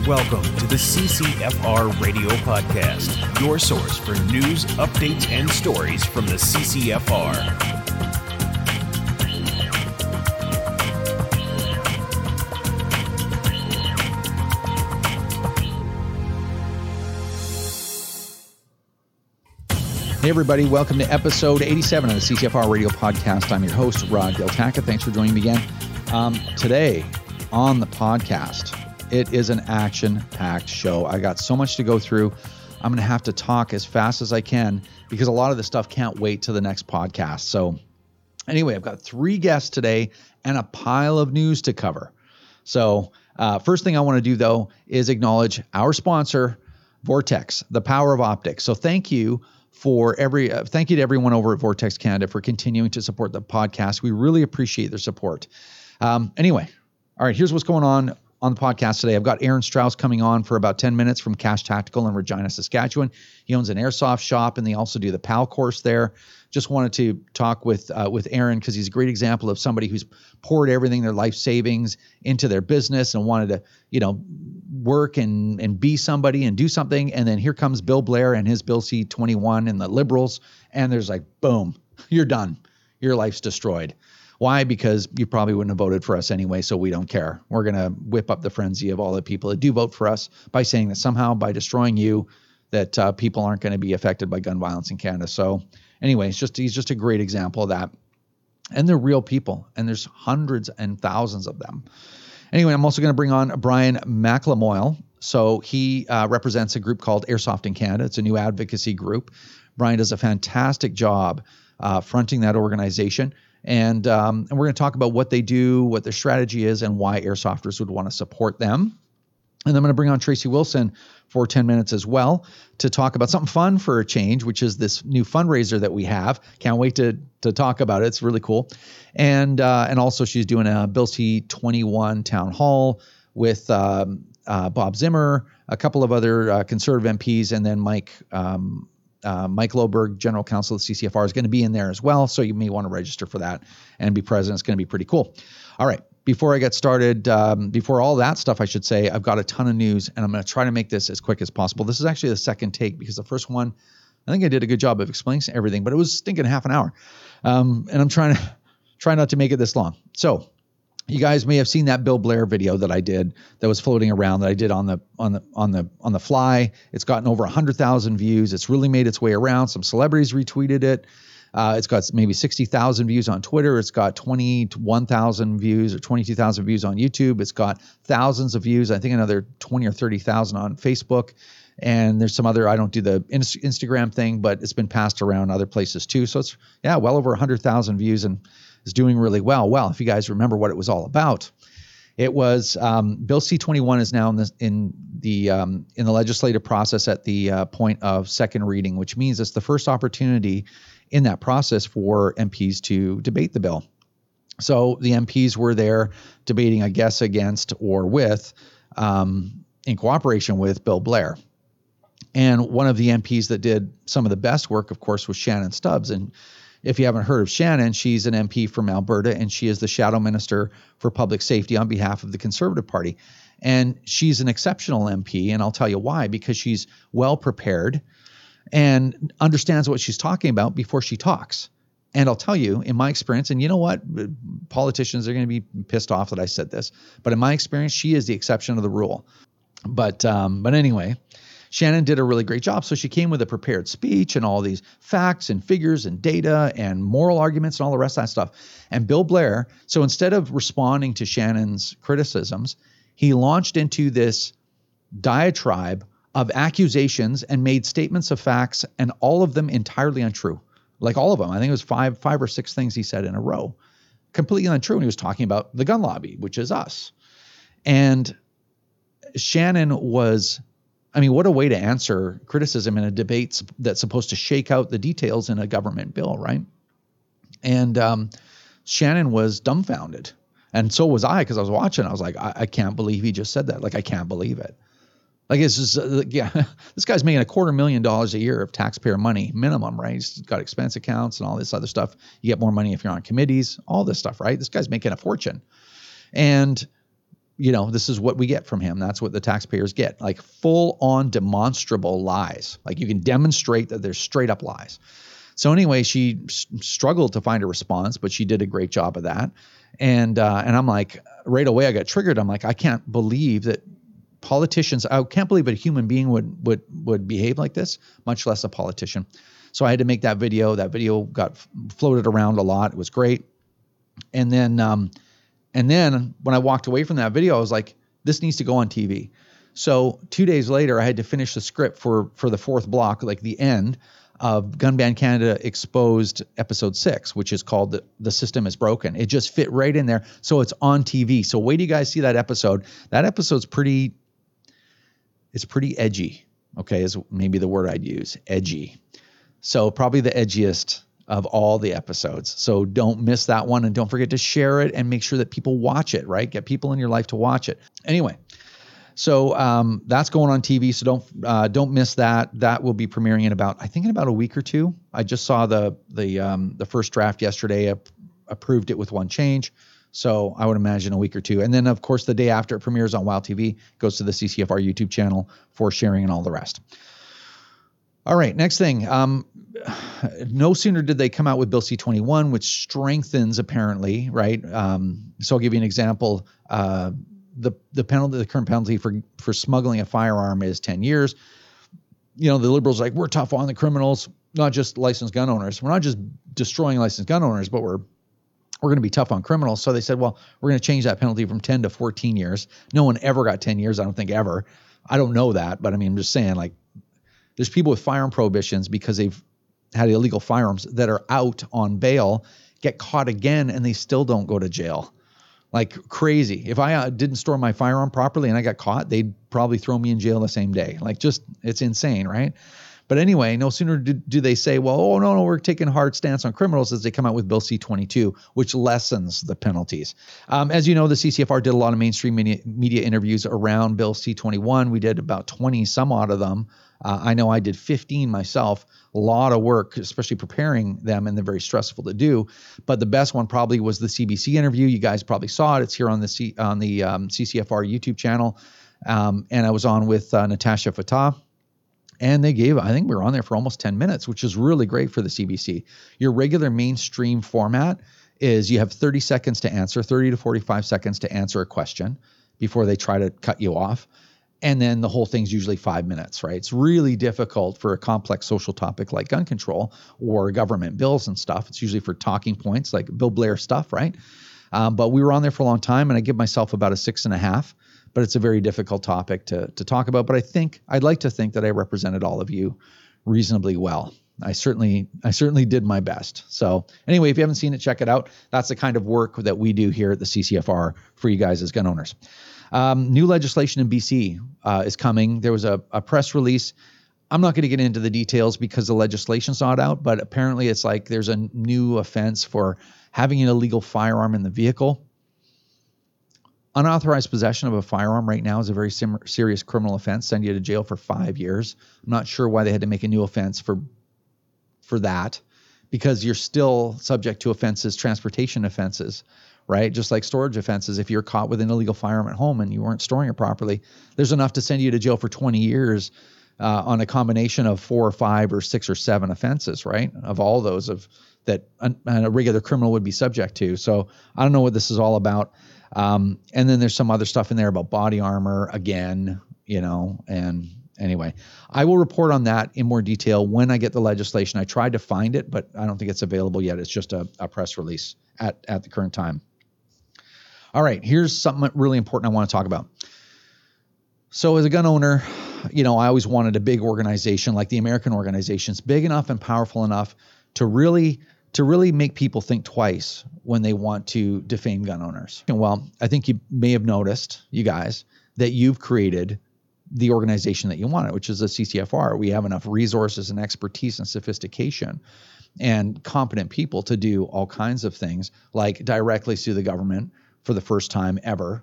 Welcome to the CCFR Radio Podcast, your source for news, updates, and stories from the CCFR. Hey everybody, welcome to episode 87 of the CCFR Radio Podcast. I'm your host, Rod Giltaca. Thanks for joining me again. Today on the podcast, it is an action-packed show. I got so much to go through. I'm going to have to talk as fast as I can because a lot of this stuff can't wait to the next podcast. So anyway, I've got 3 guests today and a pile of news to cover. So first thing I want to do, though, is acknowledge our sponsor, Vortex, the power of optics. So thank you to everyone over at Vortex Canada for continuing to support the podcast. We really appreciate their support. Anyway, all right, here's what's going on the podcast today. I've got Aaron Strauss coming on for about 10 minutes from Cash Tactical in Regina, Saskatchewan. He owns an airsoft shop, and they also do the PAL course there. Just wanted to talk with Aaron because he's a great example of somebody who's poured everything, their life savings, into their business and wanted to, work and be somebody and do something. And then here comes Bill Blair and his Bill C-21 and the Liberals, and there's like, boom, you're done. Your life's destroyed. Why? Because you probably wouldn't have voted for us anyway, so we don't care. We're going to whip up the frenzy of all the people that do vote for us by saying that somehow by destroying you, that people aren't going to be affected by gun violence in Canada. So anyway, he's just a great example of that. And they're real people, and there's hundreds and thousands of them. Anyway, I'm also going to bring on Brian McLemoyle. So he represents a group called Airsoft in Canada. It's a new advocacy group. Brian does a fantastic job fronting that organization. And we're going to talk about what they do, what their strategy is, and why airsofters would want to support them. And then I'm going to bring on Tracy Wilson for 10 minutes as well to talk about something fun for a change, which is this new fundraiser that we have. Can't wait to talk about it. It's really cool. And also she's doing a Bill C-21 town hall with Bob Zimmer, a couple of other conservative MPs, and then Mike Loberg, General Counsel of the CCFR, is going to be in there as well. So you may want to register for that and be present. It's going to be pretty cool. All right. Before I get started, before all that stuff, I should say, I've got a ton of news, and I'm going to try to make this as quick as possible. This is actually the second take because the first one, I think I did a good job of explaining everything, but it was stinking half an hour. And I'm trying not to make it this long. So you guys may have seen that Bill Blair video that I did that was floating around that I did on the fly. It's gotten over 100,000 views. It's really made its way around. Some celebrities retweeted it. It's got maybe 60,000 views on Twitter. It's got 21,000 views or 22,000 views on YouTube. It's got thousands of views. I think another 20 or 30,000 on Facebook. And there's some other, I don't do the Instagram thing, but it's been passed around other places too. So it's, well over 100,000 views and is doing really well. If you guys remember what it was all about, it was Bill C-21 is now in the legislative process at the point of second reading, which means it's the first opportunity in that process for MPs to debate the bill. So the MPs were there debating, I guess, against or with, in cooperation with Bill Blair. And one of the MPs that did some of the best work, of course, was Shannon Stubbs. And if you haven't heard of Shannon, she's an MP from Alberta, and she is the Shadow Minister for Public Safety on behalf of the Conservative Party. And she's an exceptional MP, and I'll tell you why, because she's well prepared and understands what she's talking about before she talks. And I'll tell you, in my experience, and you know what, politicians are going to be pissed off that I said this, but in my experience, she is the exception of the rule. But anyway, Shannon did a really great job. So she came with a prepared speech and all these facts and figures and data and moral arguments and all the rest of that stuff. And Bill Blair, so instead of responding to Shannon's criticisms, he launched into this diatribe of accusations and made statements of facts, and all of them entirely untrue. Like all of them. I think it was five or six things he said in a row. Completely untrue. And he was talking about the gun lobby, which is us. And Shannon was, what a way to answer criticism in a debate that's supposed to shake out the details in a government bill, right? And Shannon was dumbfounded. And so was I, because I was watching. I was like, I can't believe he just said that. Like, I can't believe it. Like, it's just, this guy's making $250,000 a year of taxpayer money minimum, right? He's got expense accounts and all this other stuff. You get more money if you're on committees, all this stuff, right? This guy's making a fortune. And this is what we get from him. That's what the taxpayers get, like full on demonstrable lies. Like you can demonstrate that there's straight up lies. So anyway, she struggled to find a response, but she did a great job of that. And I'm like, right away I got triggered. I'm like, I can't believe that politicians, I can't believe that a human being would behave like this, much less a politician. So I had to make that video. That video got floated around a lot. It was great. And then when I walked away from that video, I was like, this needs to go on TV. So 2 days later, I had to finish the script for the fourth block, like the end of Gun Ban Canada Exposed episode 6, which is called The System is Broken. It just fit right in there. So it's on TV. So wait till you guys see that episode. That episode's pretty edgy. Okay, is maybe the word I'd use, edgy. So probably the edgiest of all the episodes. So don't miss that one, and don't forget to share it and make sure that people watch it, right? Get people in your life to watch it. Anyway, so that's going on TV. So don't miss that. That will be premiering in about a week or two. I just saw the first draft yesterday. Approved it with one change. So I would imagine a week or two. And then of course the day after it premieres on WOW TV, goes to the CCFR YouTube channel for sharing and all the rest. All right, next thing. No sooner did they come out with Bill C-21, which strengthens apparently, right? So I'll give you an example. The current penalty for smuggling a firearm is 10 years. The liberals are like, we're tough on the criminals, not just licensed gun owners. We're not just destroying licensed gun owners, but we're going to be tough on criminals. So they said, well, we're going to change that penalty from 10 to 14 years. No one ever got 10 years. I don't think ever. I don't know that, but I mean, I'm just saying, like, there's people with firearm prohibitions because they've had illegal firearms that are out on bail, get caught again, and they still don't go to jail. Like crazy. If I didn't store my firearm properly and I got caught, they'd probably throw me in jail the same day. Like, just, it's insane, right? But anyway, no sooner do they say, well, oh, no, we're taking a hard stance on criminals, as they come out with Bill C-22, which lessens the penalties. As you know, the CCFR did a lot of mainstream media interviews around Bill C-21. We did about 20 some odd of them. I know I did 15 myself. A lot of work, especially preparing them, and they're very stressful to do. But the best one probably was the CBC interview. You guys probably saw it. It's here on the CCFR YouTube channel. And I was on with Natasha Fatah. And they gave, I think we were on there for almost 10 minutes, which is really great for the CBC. Your regular mainstream format is you have 30 seconds to answer, 30 to 45 seconds to answer a question before they try to cut you off. And then the whole thing's usually 5 minutes, right? It's really difficult for a complex social topic like gun control or government bills and stuff. It's usually for talking points like Bill Blair stuff, right? But we were on there for a long time, and I give myself about a 6.5. But it's a very difficult topic to talk about. But I'd like to think that I represented all of you reasonably well. I certainly did my best. So anyway, if you haven't seen it, check it out. That's the kind of work that we do here at the CCFR for you guys as gun owners. New legislation in BC is coming. There was a press release. I'm not going to get into the details because the legislation's not out, but apparently it's like there's a new offense for having an illegal firearm in the vehicle. Unauthorized possession of a firearm right now is a very serious criminal offense, send you to jail for 5 years. I'm not sure why they had to make a new offense for that, because you're still subject to offenses, transportation offenses, right? Just like storage offenses. If you're caught with an illegal firearm at home and you weren't storing it properly, there's enough to send you to jail for 20 years on a combination of 4 or 5 or 6 or 7 offenses, right? Of all those that a regular criminal would be subject to. So I don't know what this is all about. And then there's some other stuff in there about body armor again, and anyway, I will report on that in more detail when I get the legislation. I tried to find it, but I don't think it's available yet. It's just a press release at the current time. All right, here's something really important I want to talk about. So as a gun owner, I always wanted a big organization like the American organizations, big enough and powerful enough to really make people think twice when they want to defame gun owners. And well, I think you may have noticed, you guys, that you've created the organization that you wanted, which is the CCFR. We have enough resources and expertise and sophistication and competent people to do all kinds of things, like directly sue the government for the first time ever,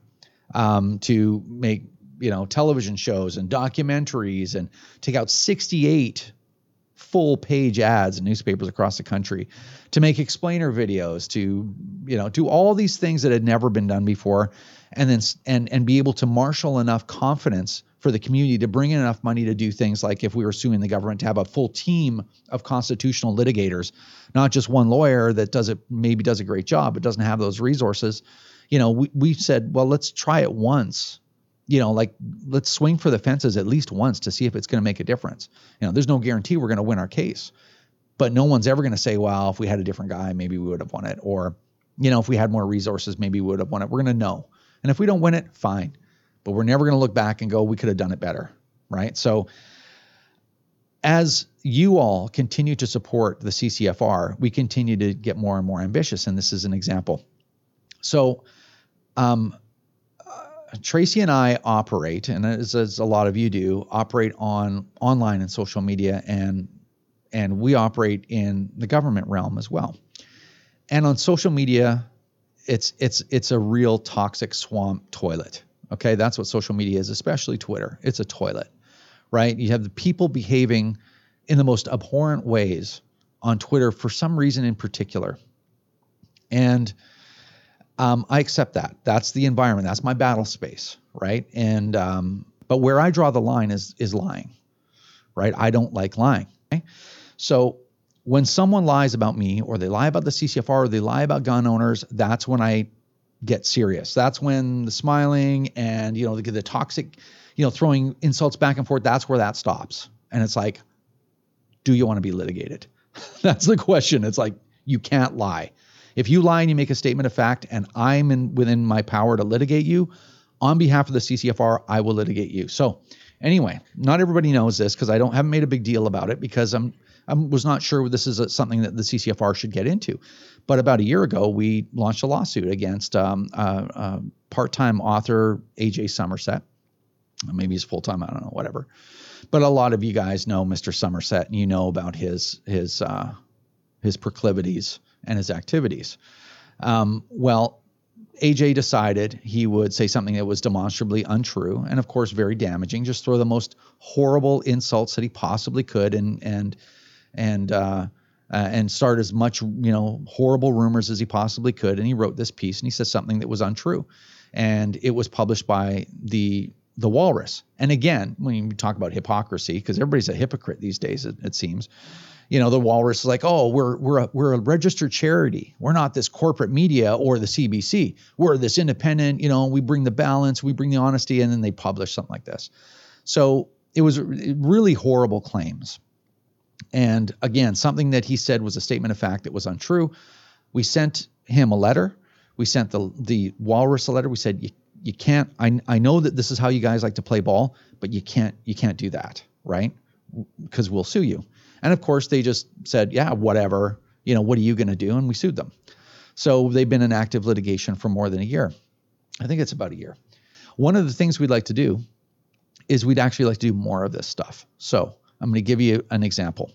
to make television shows and documentaries, and take out 68 full page ads in newspapers across the country, to make explainer videos, to, do all these things that had never been done before, and then and be able to marshal enough confidence for the community to bring in enough money to do things like, if we were suing the government, to have a full team of constitutional litigators, not just one lawyer that maybe does a great job but doesn't have those resources. We said, well, let's try it once. Let's swing for the fences at least once to see if it's going to make a difference. There's no guarantee we're going to win our case, but no one's ever going to say, well, if we had a different guy, maybe we would have won it. Or, if we had more resources, maybe we would have won it. We're going to know. And if we don't win it, fine. But we're never going to look back and go, we could have done it better, right? So as you all continue to support the CCFR, we continue to get more and more ambitious. And this is an example. So Tracy and I operate, and as a lot of you do, operate online and social media, and we operate in the government realm as well. And on social media, it's a real toxic swamp toilet. Okay, that's what social media is, especially Twitter. It's a toilet, right? You have the people behaving in the most abhorrent ways on Twitter for some reason in particular. And I accept that. That's the environment. That's my battle space, right? And but where I draw the line is lying, right? I don't like lying. Okay? So when someone lies about me, or they lie about the CCFR, or they lie about gun owners, that's when I get serious. That's when the smiling and, the toxic, throwing insults back and forth, that's where that stops. And it's like, do you want to be litigated? That's the question. It's like, you can't lie. If you lie and you make a statement of fact, and I'm within my power to litigate you on behalf of the CCFR, I will litigate you. So anyway, not everybody knows this, because I haven't made a big deal about it, because I was not sure this is something that the CCFR should get into. But about a year ago, we launched a lawsuit against part-time author AJ Somerset. Maybe he's full-time, I don't know, whatever. But a lot of you guys know Mr. Somerset, and you know about his proclivities and his activities. Well, AJ decided he would say something that was demonstrably untrue, and of course very damaging. Just throw the most horrible insults that he possibly could, and start as much horrible rumors as he possibly could. And he wrote this piece, and he said something that was untrue, and it was published by the Walrus. And again, when you talk about hypocrisy, because everybody's a hypocrite these days, it seems. The Walrus is like, oh, we're a registered charity. We're not this corporate media or the CBC. We're this independent, we bring the balance, we bring the honesty, and then they publish something like this. So it was really horrible claims. And again, something that he said was a statement of fact that was untrue. We sent him a letter. We sent the Walrus a letter. We said, you can't, I know that this is how you guys like to play ball, but you can't do that, right? Because we'll sue you. And of course, they just said, yeah, whatever, what are you going to do? And we sued them. So they've been in active litigation for more than a year. I think it's about a year. One of the things we'd like to do is we'd actually like to do more of this stuff. So I'm going to give you an example.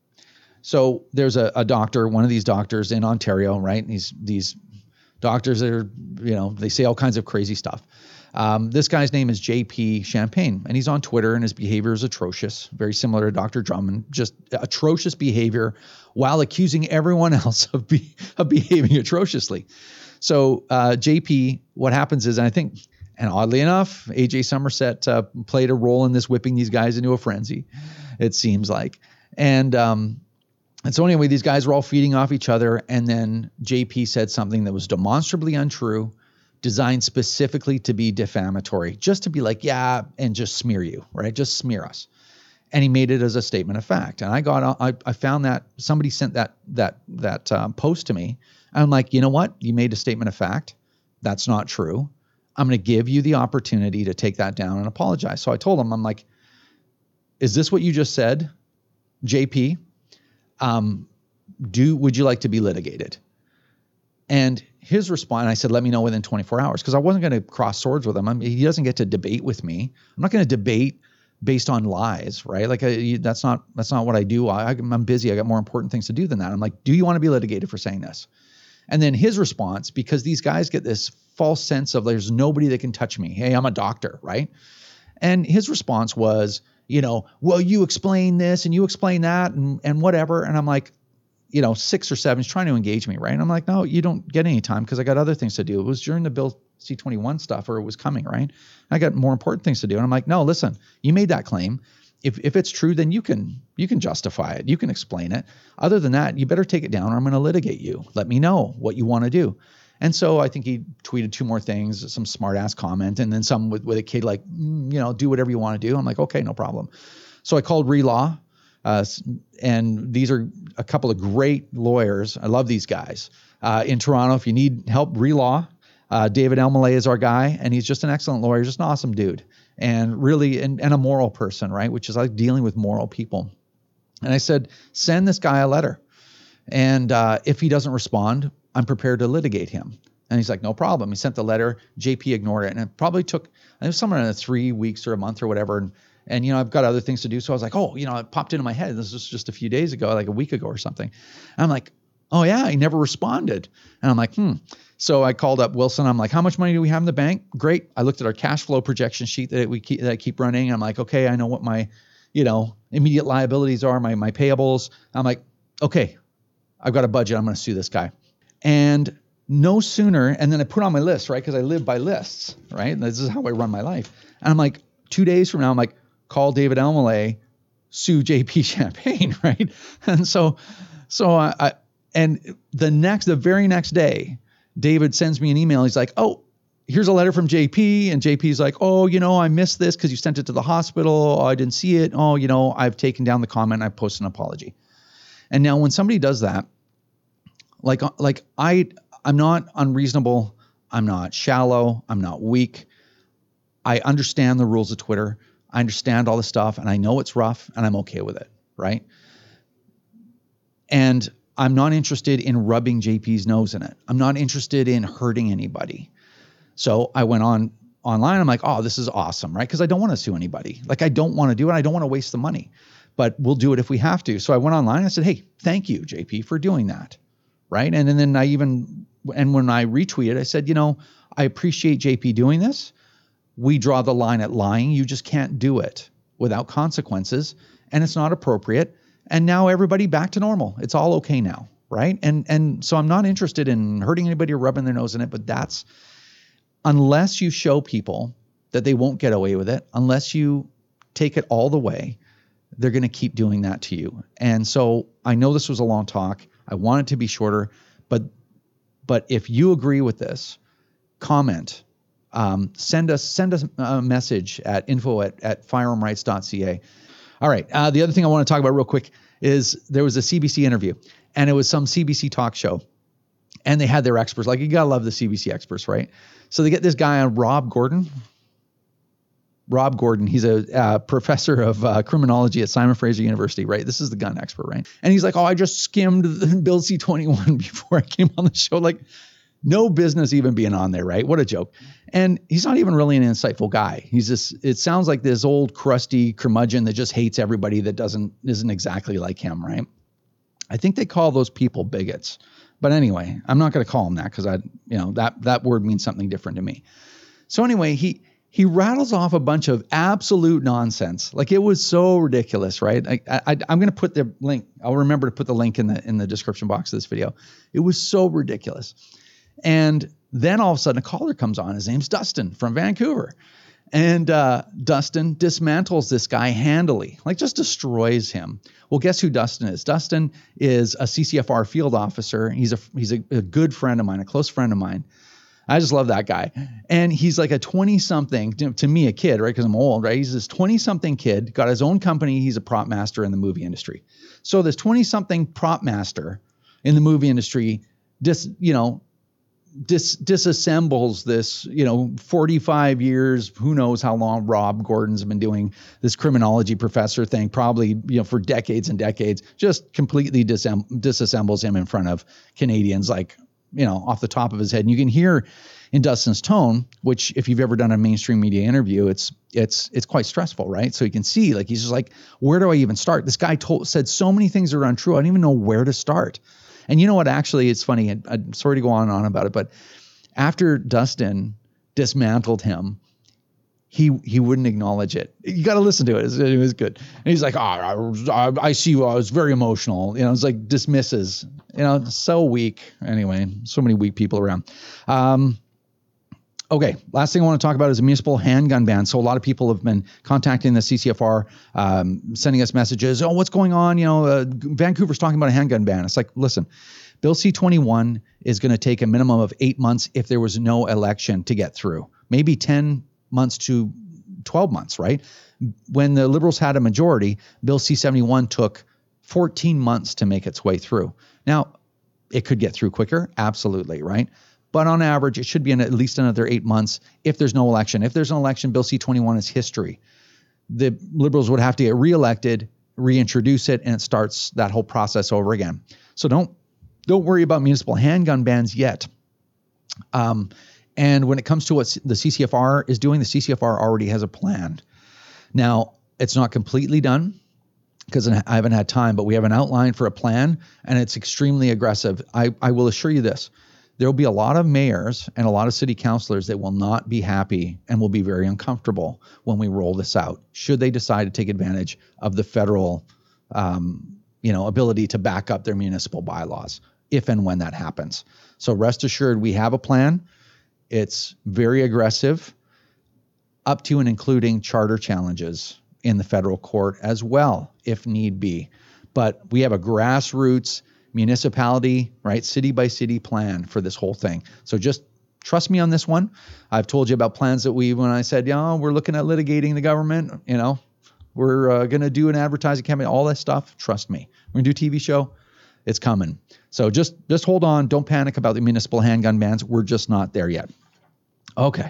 So there's a doctor, one of these doctors in Ontario, right? These doctors that are, they say all kinds of crazy stuff. This guy's name is JP Champagne, and he's on Twitter, and his behavior is atrocious, very similar to Dr. Drummond, just atrocious behavior while accusing everyone else of behaving atrociously. So JP, what happens is, and oddly enough, AJ Somerset played a role in this, whipping these guys into a frenzy, it seems like. And so anyway, these guys were all feeding off each other, and then JP said something that was demonstrably untrue, designed specifically to be defamatory, just to be like, yeah, and just smear you, right? Just smear us. And he made it as a statement of fact. And I found that somebody sent that post to me. I'm like, you know what? You made a statement of fact. That's not true. I'm going to give you the opportunity to take that down and apologize. So I told him, I'm like, is this what you just said, JP? Would you like to be litigated? And his response, I said, let me know within 24 hours, because I wasn't going to cross swords with him. He doesn't get to debate with me. I'm not going to debate based on lies, right? Like that's not what I do. I'm busy. I got more important things to do than that. I'm like, do you want to be litigated for saying this? And then his response, because these guys get this false sense of there's nobody that can touch me. Hey, I'm a doctor, right? And his response was, well, you explain this and you explain that and whatever. And I'm like, 6 or 7 is trying to engage me, right? And I'm like, no, you don't get any time because I got other things to do. It was during the Bill C-21 stuff, or it was coming, right? I got more important things to do. And I'm like, no, listen, you made that claim. If it's true, then you can justify it. You can explain it. Other than that, you better take it down or I'm going to litigate you. Let me know what you want to do. And so I think he tweeted 2 more things, some smart ass comment, and then some with a kid like, do whatever you want to do. I'm like, okay, no problem. So I called ReLaw, and these are a couple of great lawyers. I love these guys in Toronto. If you need help, ReLaw. David Elmaleh is our guy, and he's just an excellent lawyer, just an awesome dude, and really and a moral person, right? Which is like dealing with moral people. And I said, send this guy a letter, and if he doesn't respond, I'm prepared to litigate him. And he's like, no problem. He sent the letter. JP ignored it. And it probably took, I think, somewhere in 3 weeks or a month or whatever. And I've got other things to do. So I was like, it popped into my head. This was just a few days ago, like a week ago or something. And I'm like, oh yeah, he never responded. And I'm like, So I called up Wilson. I'm like, how much money do we have in the bank? Great. I looked at our cash flow projection sheet that I keep running. I'm like, okay, I know what my, immediate liabilities are, my payables. I'm like, okay, I've got a budget. I'm going to sue this guy. And no sooner, and then I put on my list, right? Because I live by lists, right? This is how I run my life. And I'm like, 2 days from now, I'm like, call David Elmaleh, sue JP Champagne, right? And so the very next day, David sends me an email. He's like, oh, here's a letter from JP. And JP's like, oh, I missed this because you sent it to the hospital. Oh, I didn't see it. Oh, I've taken down the comment. I posted an apology. And now when somebody does that, I'm not unreasonable. I'm not shallow. I'm not weak. I understand the rules of Twitter. I understand all the stuff, and I know it's rough, and I'm okay with it, right? And I'm not interested in rubbing JP's nose in it. I'm not interested in hurting anybody. So I went online. I'm like, oh, this is awesome, right? Because I don't want to sue anybody. I don't want to do it. I don't want to waste the money, but we'll do it if we have to. So I went online. I said, hey, thank you, JP, for doing that, right? And then when I retweeted, I said, I appreciate JP doing this. We draw the line at lying. You just can't do it without consequences, and it's not appropriate. And now everybody back to normal. It's all okay now, right? And so I'm not interested in hurting anybody or rubbing their nose in it, but that's unless you show people that they won't get away with it, unless you take it all the way, they're going to keep doing that to you. And so I know this was a long talk. I want it to be shorter, but if you agree with this, comment. Send us a message at info@firearmrights.ca. All right. The other thing I want to talk about real quick is there was a CBC interview, and it was some CBC talk show, and they had their experts. You got to love the CBC experts, right? So they get this guy on Rob Gordon. Rob Gordon, he's a professor of criminology at Simon Fraser University, right? This is the gun expert, right? And he's like, oh, I just skimmed the Bill C-21 before I came on the show. No business even being on there, right? What a joke. And he's not even really an insightful guy. It sounds like this old crusty curmudgeon that just hates everybody that isn't exactly like him, right? I think they call those people bigots. But anyway, I'm not going to call him that because that word means something different to me. So anyway, he rattles off a bunch of absolute nonsense. It was so ridiculous, right? I'm going to put the link. I'll remember to put the link in the description box of this video. It was so ridiculous. And then all of a sudden a caller comes on. His name's Dustin from Vancouver. And Dustin dismantles this guy handily, just destroys him. Well, guess who Dustin is? Dustin is a CCFR field officer. He's a good friend of mine, a close friend of mine. I just love that guy. And he's like a 20-something, to me, a kid, right? Because I'm old, right? He's this 20-something kid, got his own company. He's a prop master in the movie industry. So this 20-something prop master in the movie industry disassembles this, 45 years, who knows how long Rob Gordon's been doing this criminology professor thing, probably, for decades and decades, just completely disassembles him in front of Canadians, off the top of his head. And you can hear in Dustin's tone, which if you've ever done a mainstream media interview, it's quite stressful, right? So you can see, he's just like, where do I even start? This guy said so many things that are untrue. I don't even know where to start. And you know what? Actually, it's funny. I'm sorry to go on and on about it, but after Dustin dismantled him, he wouldn't acknowledge it. You got to listen to it. It was good. And he's like, I see you. I was very emotional. You know, it's like dismisses, you know, so weak. Anyway, so many weak people around. Okay, last thing I want to talk about is a municipal handgun ban. So a lot of people have been contacting the CCFR, sending us messages. Oh, what's going on? You know, Vancouver's talking about a handgun ban. It's like, listen, Bill C-21 is going to take a minimum of 8 months if there was no election to get through. Maybe 10 months to 12 months, right? When the Liberals had a majority, Bill C-71 took 14 months to make its way through. Now, it could get through quicker, absolutely, right? But on average, it should be in at least another 8 months if there's no election. If there's an election, Bill C-21 is history. The Liberals would have to get reelected, reintroduce it, and it starts that whole process over again. So don't worry about municipal handgun bans yet. And when it comes to what the CCFR is doing, the CCFR already has a plan. Now, it's not completely done because I haven't had time, but we have an outline for a plan, and it's extremely aggressive. I will assure you this. There will be a lot of mayors and a lot of city councilors that will not be happy and will be very uncomfortable when we roll this out, should they decide to take advantage of the federal ability to back up their municipal bylaws, if and when that happens. So rest assured, we have a plan. It's very aggressive, up to and including charter challenges in the federal court as well, if need be. But we have a grassroots municipality, right, city by city plan for this whole thing. So just trust me on this one. I've told you about plans that when I said, we're looking at litigating the government, we're going to do an advertising campaign, all that stuff. Trust me. We're going to do a TV show. It's coming. So just hold on. Don't panic about the municipal handgun bans. We're just not there yet. Okay.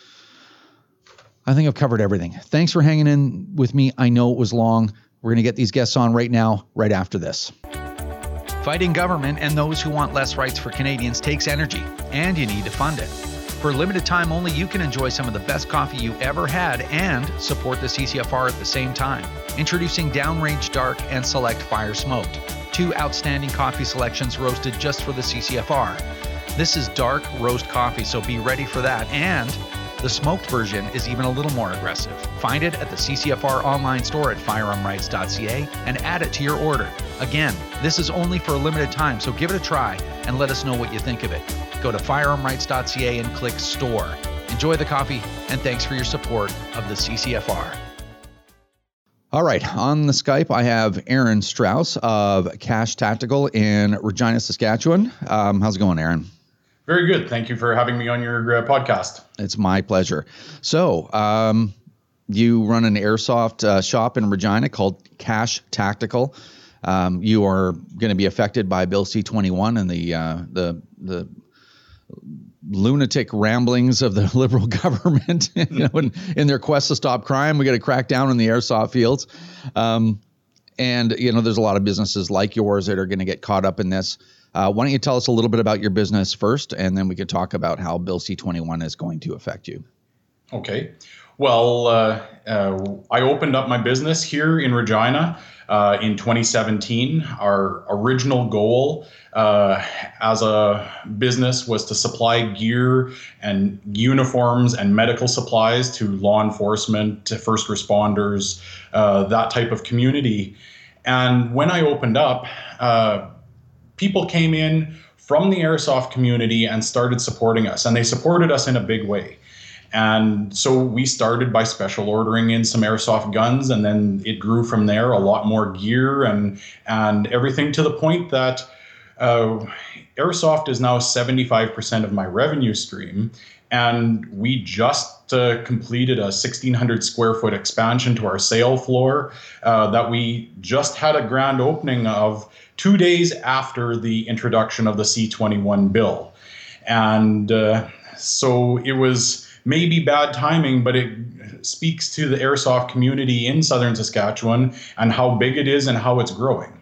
I think I've covered everything. Thanks for hanging in with me. I know it was long. We're going to get these guests on right now, right after this. Fighting government and those who want less rights for Canadians takes energy, and you need to fund it. For a limited time only, you can enjoy some of the best coffee you ever had and support the CCFR at the same time. Introducing Downrange Dark and Select Fire Smoked, 2 outstanding coffee selections roasted just for the CCFR. This is dark roast coffee, so be ready for that. And the smoked version is even a little more aggressive. Find it at the CCFR online store at firearmrights.ca and add it to your order. Again, this is only for a limited time, so give it a try and let us know what you think of it. Go to firearmrights.ca and click store. Enjoy the coffee, and thanks for your support of the CCFR. All right, on the Skype, I have Aaron Strauss of Cash Tactical in Regina, Saskatchewan. How's it going, Aaron? Very good. Thank you for having me on your podcast. It's my pleasure. So you run an airsoft shop in Regina called Cash Tactical. You are going to be affected by Bill C-21 and the lunatic ramblings of the Liberal government. In their quest to stop crime, we got to crack down on the airsoft fields. And there's a lot of businesses like yours that are going to get caught up in this. Why don't you tell us a little bit about your business first, and then we could talk about how Bill C-21 is going to affect you. Okay. Well, I opened up my business here in Regina in 2017. Our original goal as a business was to supply gear and uniforms and medical supplies to law enforcement, to first responders, that type of community. And when I opened up, people came in from the airsoft community and started supporting us, and they supported us in a big way. And so we started by special ordering in some airsoft guns, and then it grew from there, a lot more gear and everything, to the point that airsoft is now 75% of my revenue stream. And we just completed a 1,600 square foot expansion to our sale floor that we just had a grand opening of 2 days after the introduction of the C-21 bill. And so it was maybe bad timing, but it speaks to the airsoft community in southern Saskatchewan and how big it is and how it's growing.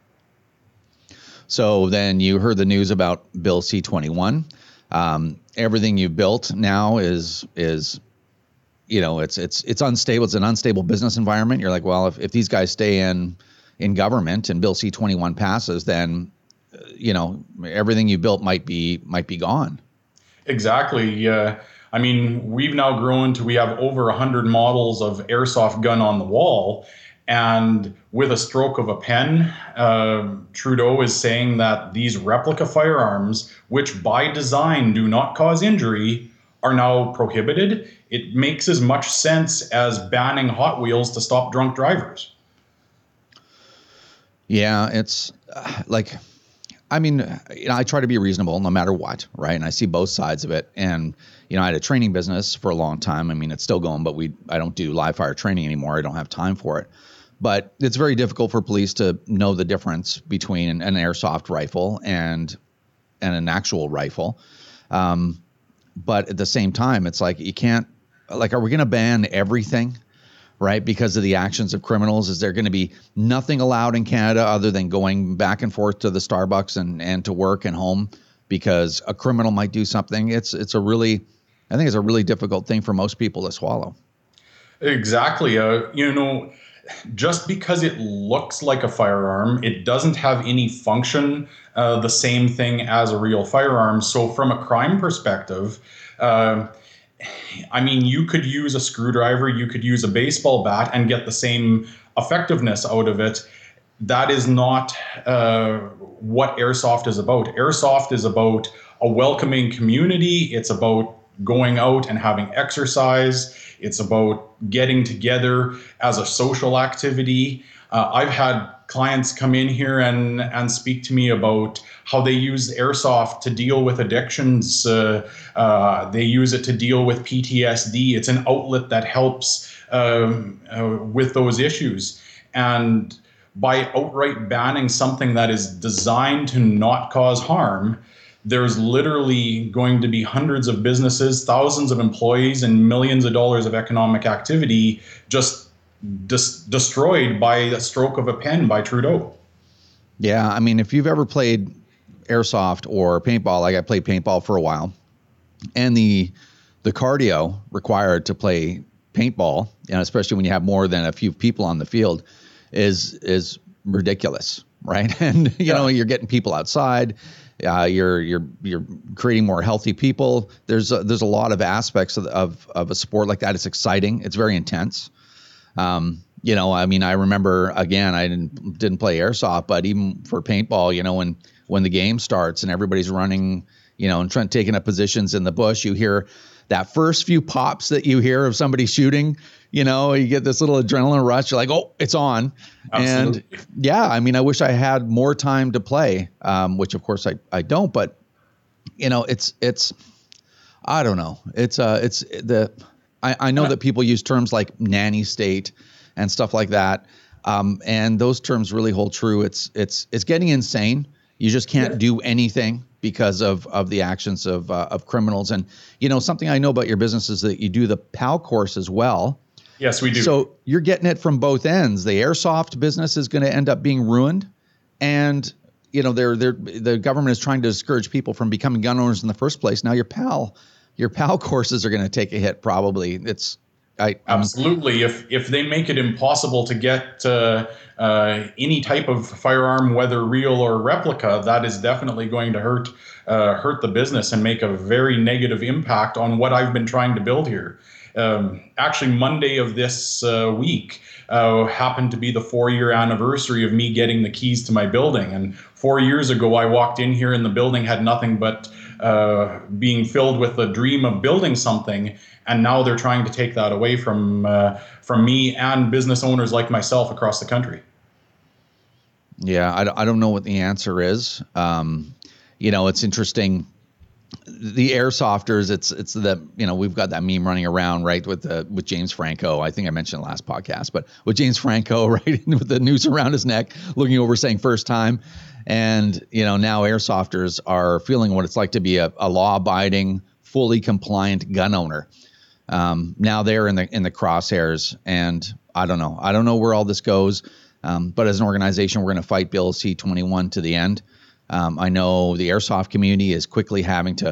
So then you heard the news about Bill C-21. Everything you built now is it's unstable. It's an unstable business environment. You're like, well, if these guys stay in government and Bill C-21 passes, then everything you built might be gone. Exactly. I mean, we've now grown to, we have over 100 models of airsoft gun on the wall. And with a stroke of a pen, Trudeau is saying that these replica firearms, which by design do not cause injury, are now prohibited. It makes as much sense as banning Hot Wheels to stop drunk drivers. Yeah, it's like, I mean, I try to be reasonable no matter what, right? And I see both sides of it. And, I had a training business for a long time. I mean, it's still going, but I don't do live fire training anymore. I don't have time for it. But it's very difficult for police to know the difference between an airsoft rifle and an actual rifle. But at the same time, it's like you can't, like, are we going to ban everything, right? Because of the actions of criminals? Is there going to be nothing allowed in Canada other than going back and forth to the Starbucks and to work and home because a criminal might do something? I think it's a really difficult thing for most people to swallow. Exactly. Just because it looks like a firearm, it doesn't have any function, the same thing as a real firearm. So from a crime perspective, I mean, you could use a screwdriver, you could use a baseball bat and get the same effectiveness out of it. That is not what airsoft is about. Airsoft is about a welcoming community. It's about going out and having exercise. It's about getting together as a social activity. I've had clients come in here and speak to me about how they use airsoft to deal with addictions. They use it to deal with PTSD. It's an outlet that helps with those issues. And by outright banning something that is designed to not cause harm, there's literally going to be hundreds of businesses, thousands of employees, and millions of dollars of economic activity just destroyed by a stroke of a pen by Trudeau. Yeah, I mean, if you've ever played airsoft or paintball, like I played paintball for a while, and the cardio required to play paintball, and especially when you have more than a few people on the field, is ridiculous, right? And you're getting people outside. You're creating more healthy people. There's a lot of aspects of a sport like that. It's exciting. It's very intense. I mean, I remember, again, I didn't play airsoft, but even for paintball, when the game starts and everybody's running, and taking up positions in the bush, you hear that first few pops that you hear of somebody shooting, you get this little adrenaline rush. You're like, oh, it's on. Absolutely. And yeah, I mean, I wish I had more time to play, which of course I don't, but it's, I don't know. I know that people use terms like nanny state and stuff like that. And those terms really hold true. It's getting insane. You just can't do anything because of the actions of criminals. And, something I know about your business is that you do the PAL course as well. Yes, we do. So you're getting it from both ends. The airsoft business is going to end up being ruined. And, the government is trying to discourage people from becoming gun owners in the first place. Now your PAL courses are going to take a hit probably. Absolutely. If they make it impossible to get any type of firearm, whether real or replica, that is definitely going to hurt the business and make a very negative impact on what I've been trying to build here. Actually, Monday of this week happened to be the 4-year anniversary of me getting the keys to my building. And 4 years ago, I walked in here and the building had nothing but being filled with the dream of building something. And now they're trying to take that away from me and business owners like myself across the country. Yeah, I don't know what the answer is. It's interesting. The airsofters, it's the, we've got that meme running around, right, with James Franco. I think I mentioned it last podcast, but with James Franco, right, with the noose around his neck, looking over saying first time. And, now airsofters are feeling what it's like to be a law-abiding, fully compliant gun owner. Now they're in the crosshairs, and I don't know where all this goes. But as an organization, we're going to fight Bill C-21 to the end. I know the airsoft community is quickly having to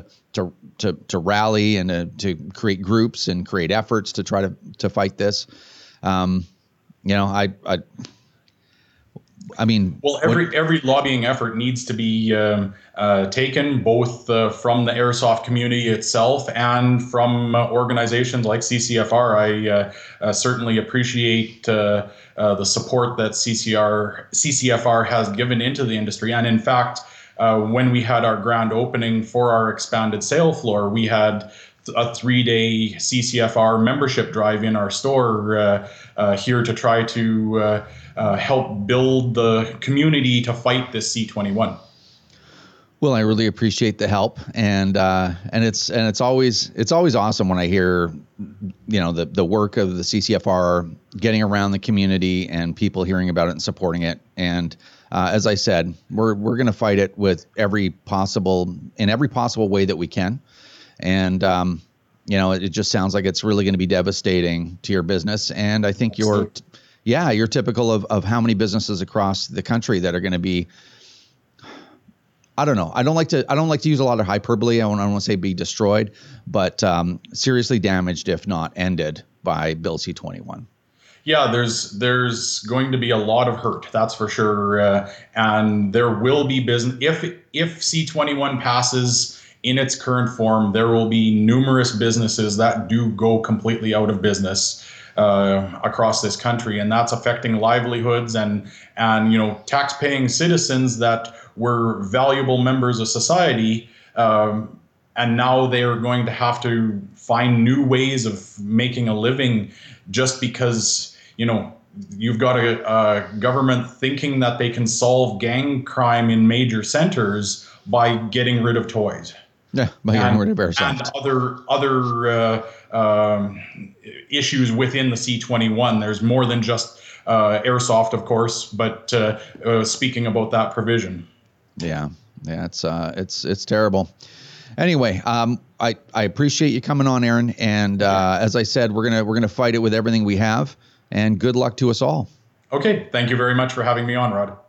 rally and to create groups and create efforts to try to fight this. I mean, well, every lobbying effort needs to be taken, both from the airsoft community itself and from organizations like CCFR. I certainly appreciate the support that CCFR has given into the industry. And in fact, when we had our grand opening for our expanded sale floor, we had a 3-day CCFR membership drive in our store here to try to help build the community to fight this C21. Well, I really appreciate the help, and it's always awesome when I hear, the work of the CCFR getting around the community and people hearing about it and supporting it. And as I said, we're going to fight it with every possible way that we can. And it just sounds like it's really going to be devastating to your business. And I think you're typical of how many businesses across the country that are going to be. I don't know. I don't like to use a lot of hyperbole. I don't want to say be destroyed, but seriously damaged, if not ended, by Bill C-21. Yeah, there's going to be a lot of hurt, that's for sure, and there will be business if C-21 passes in its current form. There will be numerous businesses that do go completely out of business across this country, and that's affecting livelihoods and tax-paying citizens that were valuable members of society, and now they are going to have to find new ways of making a living just because you've got a government thinking that they can solve gang crime in major centers by getting rid of toys. Yeah, by getting rid of airsoft. And other issues within the C-21. There's more than just airsoft, of course, but speaking about that provision. Yeah, it's terrible. Anyway, I appreciate you coming on, Aaron, and as I said, we're gonna fight it with everything we have, and good luck to us all. Okay, thank you very much for having me on, Rod.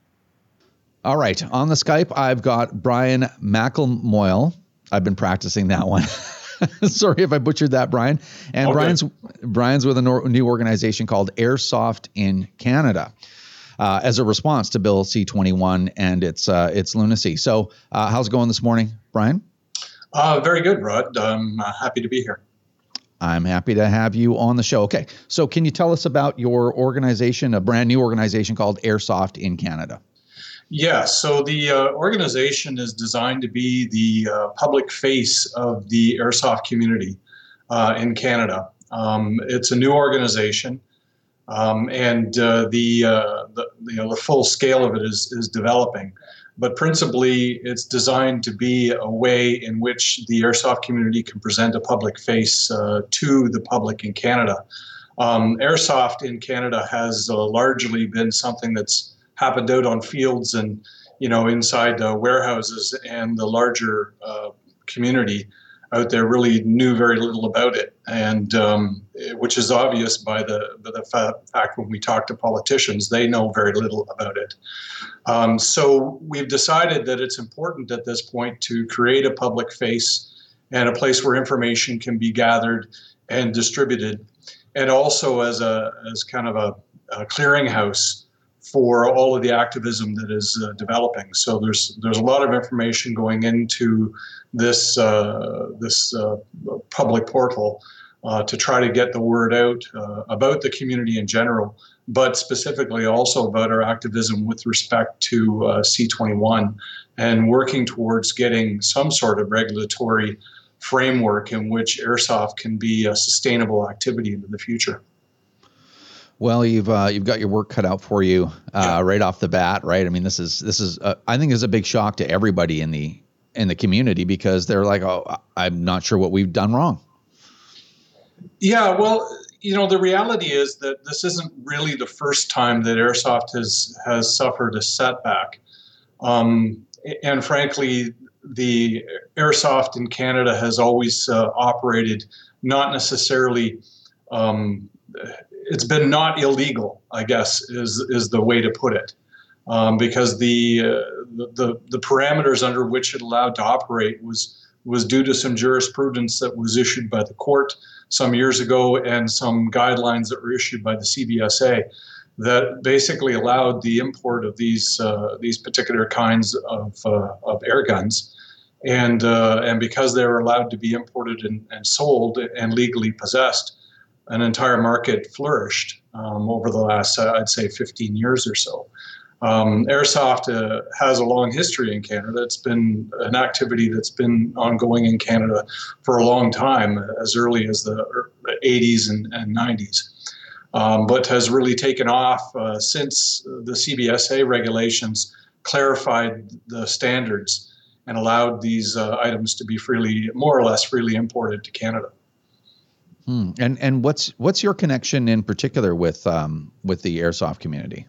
All right, on the Skype, I've got Brian McElmoyle. I've been practicing that one. Sorry if I butchered that, Brian. And okay. Brian's with a new organization called Airsoft in Canada. As a response to Bill C-21 and its lunacy. So how's it going this morning, Brian? Very good, Rod. I'm happy to be here. I'm happy to have you on the show. Okay, so can you tell us about your organization, a brand new organization called Airsoft in Canada? Yeah, so the organization is designed to be the public face of the airsoft community in Canada. It's a new organization. And the full scale of it is developing, but principally it's designed to be a way in which the airsoft community can present a public face to the public in Canada. Airsoft in Canada has largely been something that's happened out on fields and inside warehouses, and the larger community out there really knew very little about it, and which is obvious by the fact when we talk to politicians, they know very little about it. So we've decided that it's important at this point to create a public face and a place where information can be gathered and distributed, and also as kind of a clearinghouse for all of the activism that is developing. So there's a lot of information going into this public portal to try to get the word out about the community in general, but specifically also about our activism with respect to C-21 and working towards getting some sort of regulatory framework in which airsoft can be a sustainable activity into the future. Well, you've got your work cut out for you right off the bat, right? I mean, this is I think is a big shock to everybody in the community, because they're like, oh, I'm not sure what we've done wrong. Yeah, well, the reality is that this isn't really the first time that airsoft has suffered a setback, and frankly, the airsoft in Canada has always operated not necessarily. It's been not illegal, I guess, is the way to put it, because the parameters under which it allowed to operate was due to some jurisprudence that was issued by the court some years ago and some guidelines that were issued by the CBSA. that basically allowed the import of these particular kinds of air guns, and because they were allowed to be imported and sold and legally possessed, an entire market flourished over the last, I'd say, 15 years or so. Airsoft has a long history in Canada. It's been an activity that's been ongoing in Canada for a long time, as early as the 80s and 90s. But has really taken off since the CBSA regulations clarified the standards and allowed these items to be more or less freely imported to Canada. And what's your connection in particular with the airsoft community?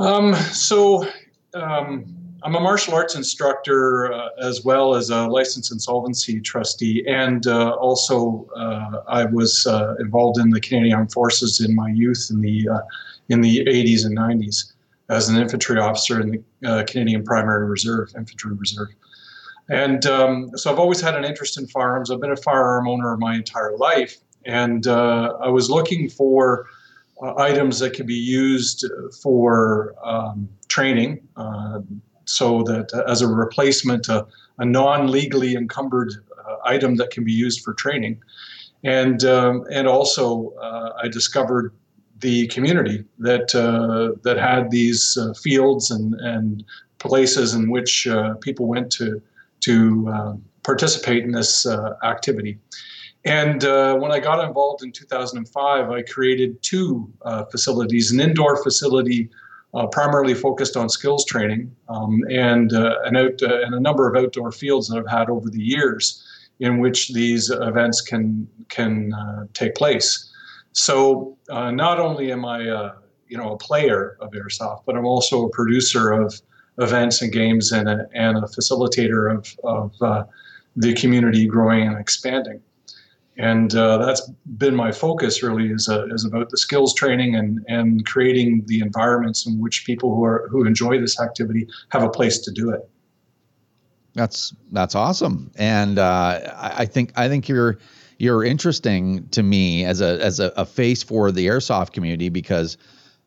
I'm a martial arts instructor as well as a licensed insolvency trustee, and also I was involved in the Canadian Armed Forces in my youth in the 80s and 90s as an infantry officer in the Canadian Primary Reserve, Infantry Reserve. And so I've always had an interest in firearms. I've been a firearm owner my entire life, and I was looking for items that could be used for training, so that as a replacement, a non-legally encumbered item that can be used for training. And also I discovered the community that had these fields and places in which people went to participate in this activity. And when I got involved in 2005, I created two facilities: an indoor facility primarily focused on skills training, and a number of outdoor fields that I've had over the years in which these events can take place. So not only am I a player of airsoft, but I'm also a producer of events and games and a facilitator of the community growing and expanding. And that's been my focus, really, is about the skills training and creating the environments in which people who enjoy this activity have a place to do it. That's awesome, and I think you're interesting to me as a face for the airsoft community, because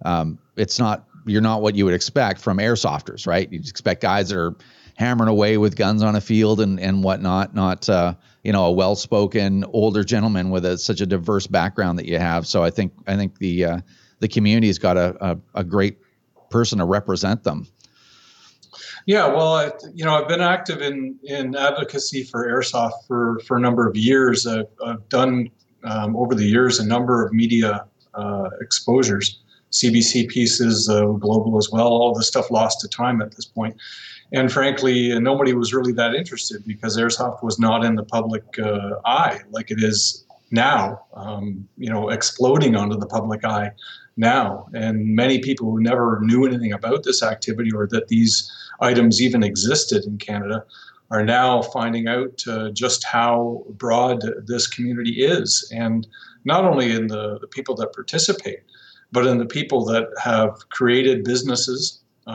you're not what you would expect from airsofters, right? You expect guys that are hammering away with guns on a field and whatnot, not a well-spoken older gentleman with such a diverse background that you have. So I think the community's got a great person to represent them. Yeah, well, I've been active in advocacy for airsoft for a number of years. I've done over the years a number of media exposures, CBC pieces, global as well. All this stuff lost to time at this point. And frankly, nobody was really that interested because airsoft was not in the public eye like it is now, exploding onto the public eye now. And many people who never knew anything about this activity or that these items even existed in Canada are now finding out just how broad this community is. And not only in the people that participate, but in the people that have created businesses,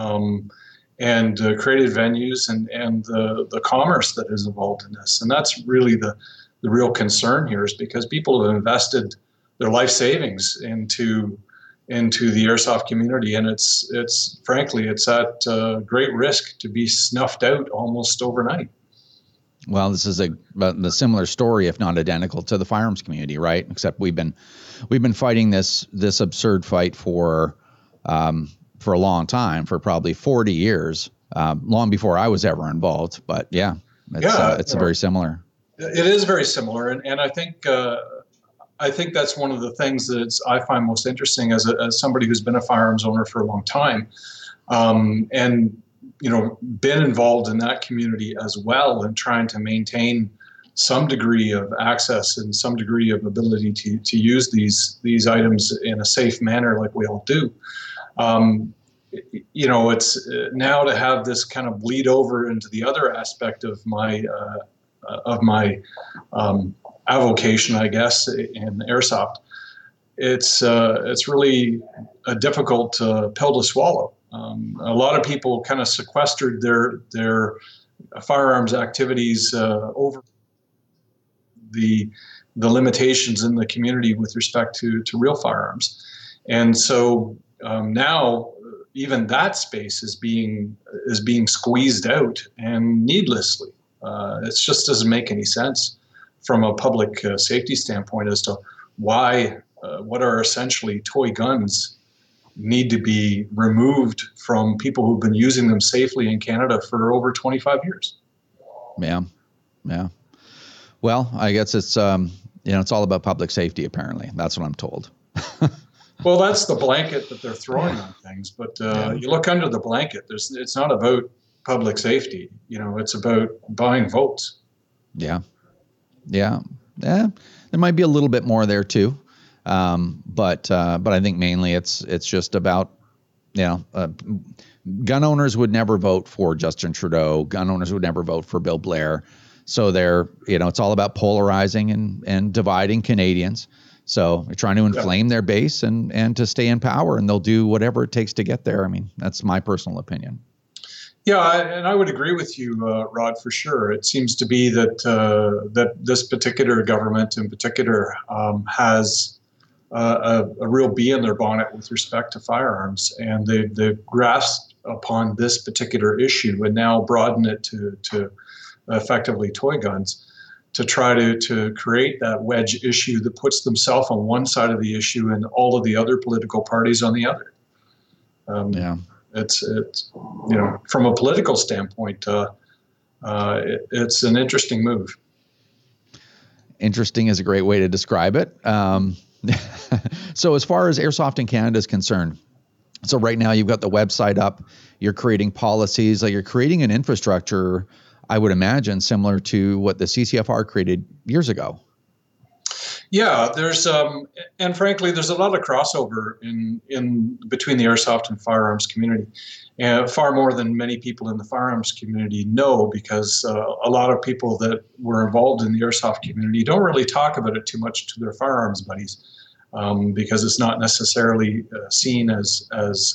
and created venues and the commerce that is involved in this. And that's really the real concern here, is because people have invested their life savings into the airsoft community, and it's frankly at great risk to be snuffed out almost overnight. Well, this is a similar story, if not identical, to the firearms community, right? Except we've been fighting this absurd fight for a long time, for probably 40 years, long before I was ever involved. But it's very similar. It is very similar, and I think that's one of the things that I find most interesting as somebody who's been a firearms owner for a long time, and been involved in that community as well, and trying to maintain some degree of access and some degree of ability to use these items in a safe manner, like we all do. It's now to have this kind of bleed over into the other aspect of my avocation, I guess, in airsoft. It's really a difficult pill to swallow. A lot of people kind of sequestered their firearms activities over the limitations in the community with respect to real firearms. And so now even that space is being squeezed out, and needlessly. It just doesn't make any sense from a public safety standpoint as to why what are essentially toy guns need to be removed from people who've been using them safely in Canada for over 25 years. Yeah. Well, I guess it's it's all about public safety. Apparently, that's what I'm told. Well, that's the blanket that they're throwing on things. But you look under the blanket. It's not about public safety. It's about buying votes. Yeah. There might be a little bit more there too, but I think mainly it's just about gun owners would never vote for Justin Trudeau. Gun owners would never vote for Bill Blair. So they're it's all about polarizing and dividing Canadians. So they're trying to inflame their base and to stay in power, and they'll do whatever it takes to get there. I mean, that's my personal opinion. Yeah, and I would agree with you, Rod, for sure. It seems to be that this particular government in particular has a real bee in their bonnet with respect to firearms, and they've grasped upon this particular issue and now broaden it to effectively toy guns, to try to create that wedge issue that puts themselves on one side of the issue and all of the other political parties on the other. It's from a political standpoint, it's an interesting move. Interesting is a great way to describe it. So as far as Airsoft in Canada is concerned, so right now you've got the website up, you're creating policies, like you're creating an infrastructure, I would imagine, similar to what the CCFR created years ago. Yeah, there's and frankly, there's a lot of crossover in between the airsoft and firearms community, far more than many people in the firearms community know, because a lot of people that were involved in the airsoft community don't really talk about it too much to their firearms buddies, because it's not necessarily seen as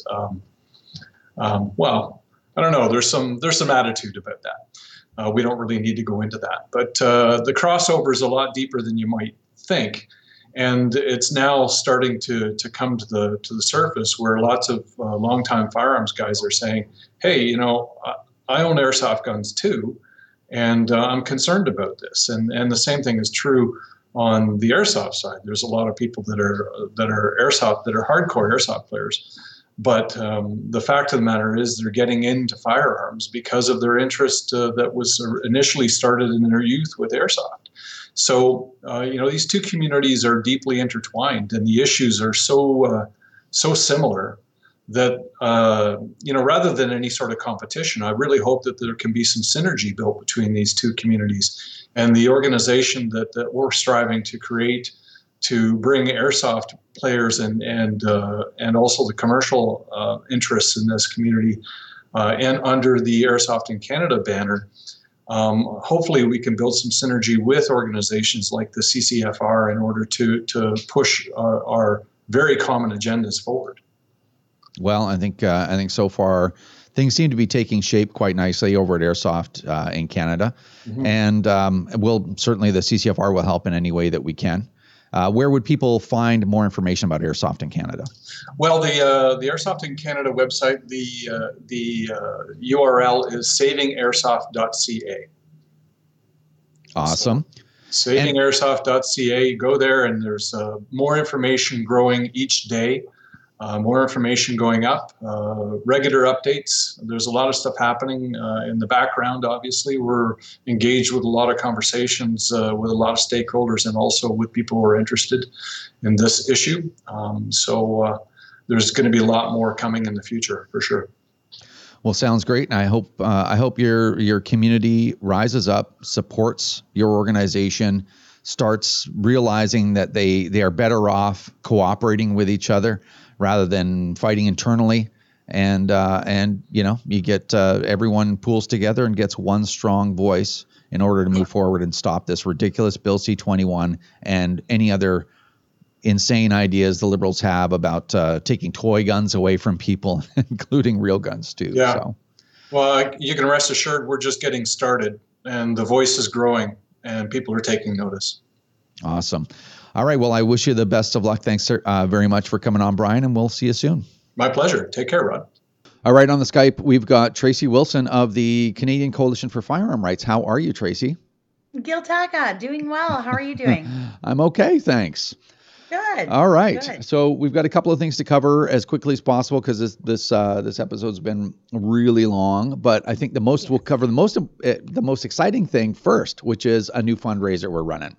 well. I don't know. There's some attitude about that. We don't really need to go into that, but the crossover is a lot deeper than you might think, and it's now starting to come to the surface, where lots of longtime firearms guys are saying, "Hey, I own airsoft guns too, and I'm concerned about this." And the same thing is true on the airsoft side. There's a lot of people that are airsoft, that are hardcore airsoft players. But the fact of the matter is they're getting into firearms because of their interest that was initially started in their youth with airsoft. So, these two communities are deeply intertwined, and the issues are so similar that, rather than any sort of competition, I really hope that there can be some synergy built between these two communities. And the organization that we're striving to create to bring airsoft players and also the commercial interests in this community and under the Airsoft in Canada banner, hopefully we can build some synergy with organizations like the CCFR in order to push our very common agendas forward. Well, I think so far things seem to be taking shape quite nicely over at Airsoft in Canada, and certainly the CCFR will help in any way that we can. Where would people find more information about Airsoft in Canada? Well, the Airsoft in Canada website, the URL is savingairsoft.ca. Awesome. So, savingairsoft.ca. Go there, and there's more information growing each day. More information going up, regular updates. There's a lot of stuff happening in the background. Obviously, we're engaged with a lot of conversations with a lot of stakeholders, and also with people who are interested in this issue. So there's going to be a lot more coming in the future, for sure. Well, sounds great, and I hope your community rises up, supports your organization, starts realizing that they are better off cooperating with each other rather than fighting internally, and you get everyone pools together and gets one strong voice in order to move forward and stop this ridiculous Bill C-21 and any other insane ideas the Liberals have about taking toy guns away from people, including real guns too. Yeah. So. Well, you can rest assured we're just getting started, and the voice is growing, and people are taking notice. Awesome. All right. Well, I wish you the best of luck. Thanks very much for coming on, Brian, and we'll see you soon. My pleasure. Take care, Rod. All right, on the Skype, we've got Tracy Wilson of the Canadian Coalition for Firearm Rights. How are you, Tracy? Gil Taka, doing well. How are you doing? I'm okay, thanks. Good. All right. Good. So we've got a couple of things to cover as quickly as possible because this episode's been really long. But I think we'll cover the most exciting thing first, which is a new fundraiser we're running.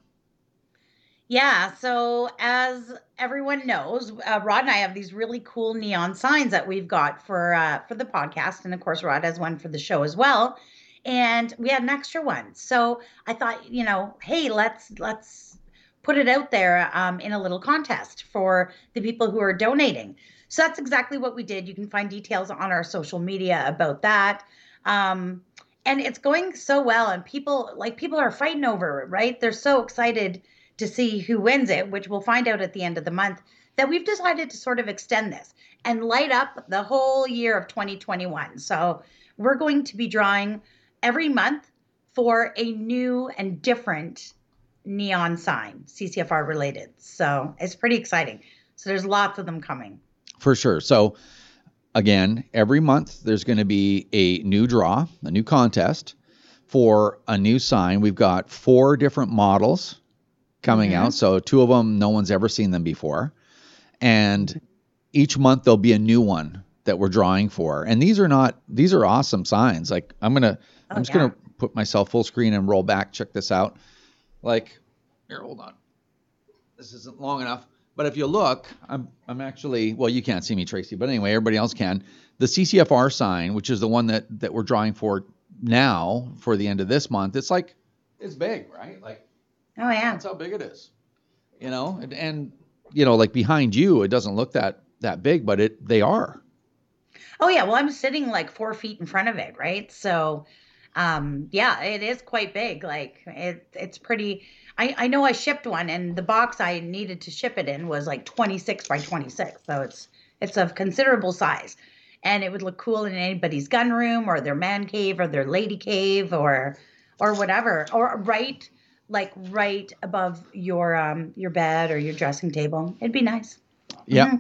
Yeah. So as everyone knows, Rod and I have these really cool neon signs that we've got for the podcast, and of course, Rod has one for the show as well. And we had an extra one, so I thought, hey, let's put it out there in a little contest for the people who are donating. So that's exactly what we did. You can find details on our social media about that. And it's going so well, and people are fighting over it, right? They're so excited to see who wins it, which we'll find out at the end of the month, that we've decided to sort of extend this and light up the whole year of 2021. So we're going to be drawing every month for a new and different neon sign, CCFR related. So it's pretty exciting. So there's lots of them coming. For sure. So again, every month there's going to be a new draw, a new contest for a new sign. We've got 4 different models coming out. So 2 of them, no one's ever seen them before. And each month there'll be a new one that we're drawing for. And these are awesome signs. Like I'm just going to put myself full screen and roll back. Check this out. Like, here, hold on. This isn't long enough. But if you look, I'm actually, well, you can't see me, Tracy, but anyway, everybody else can. The CCFR sign, which is the one that we're drawing for now for the end of this month, it's big, right? Like, oh yeah, that's how big it is. And like behind you, it doesn't look that big, but they are. Oh yeah, well, I'm sitting like 4 feet in front of it, right? So, yeah, it is quite big. Like it's pretty. I know I shipped one, and the box I needed to ship it in was like 26 by 26, so it's of considerable size, and it would look cool in anybody's gun room or their man cave or their lady cave or whatever, or right above your bed or your dressing table. It'd be nice. Yeah.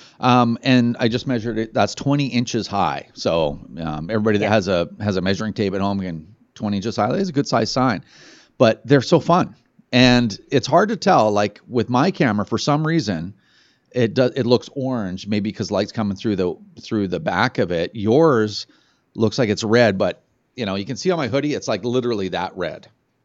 And I just measured it. That's 20 inches high. So everybody that has a measuring tape at home can 20 inches high. It's a good size sign, but they're so fun. And it's hard to tell, like with my camera, for some reason, it looks orange, maybe because light's coming through the back of it. Yours looks like it's red, but you can see on my hoodie, it's like literally that red.